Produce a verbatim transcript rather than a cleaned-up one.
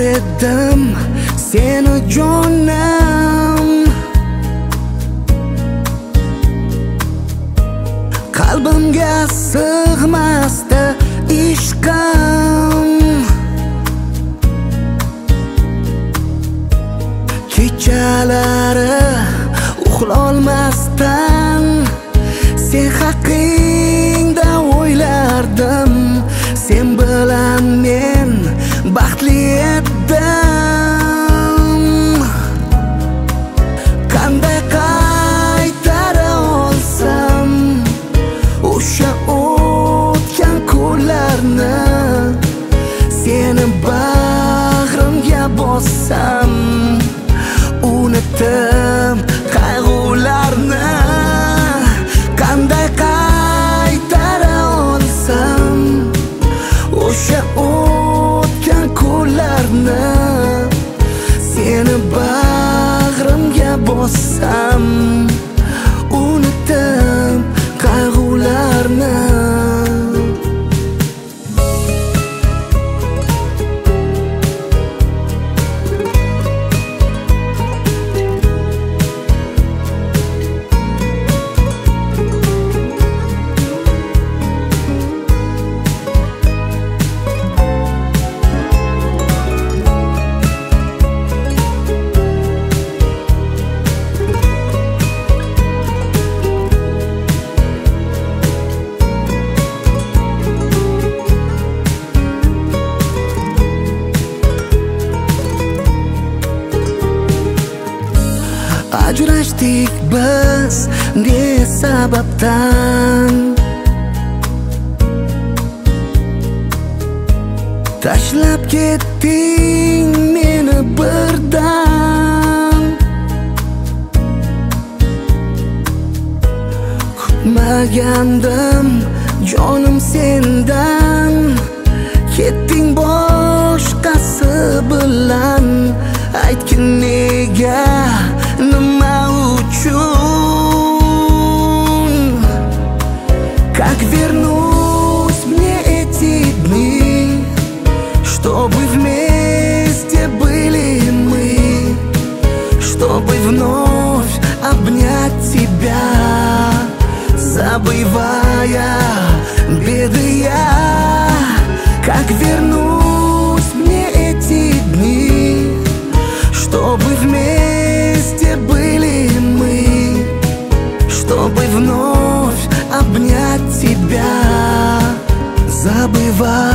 edim seni jonim. Qalbimga sig'masdi ishqim. Kechalari uxlolmasdan sen haqingda o'ylardim. Sen bilan men baxtli edim. Qanday qaytara olsam o'sha o'tgan kunlarni, seni bag'rimga bossam, unutib qayg'ularni. Qanday qaytara olsam o'sha o'tgan kunlarni, seni bag'rimga bossam, unutib qayg'ularni. Ajrashdik biz ne sababdan? Tashlab ketding meni birdan. Kutmagandim jonim sendan, ketding boshqasi bilan. Aytgin nega, nima uchun? Как вернусь мне эти дни, чтобы вместе были мы, чтобы вновь обнять тебя, забывая беды я. Как вернусь мне эти дни, чтобы вместе были мы, чтобы вновь обнять тебя, забывая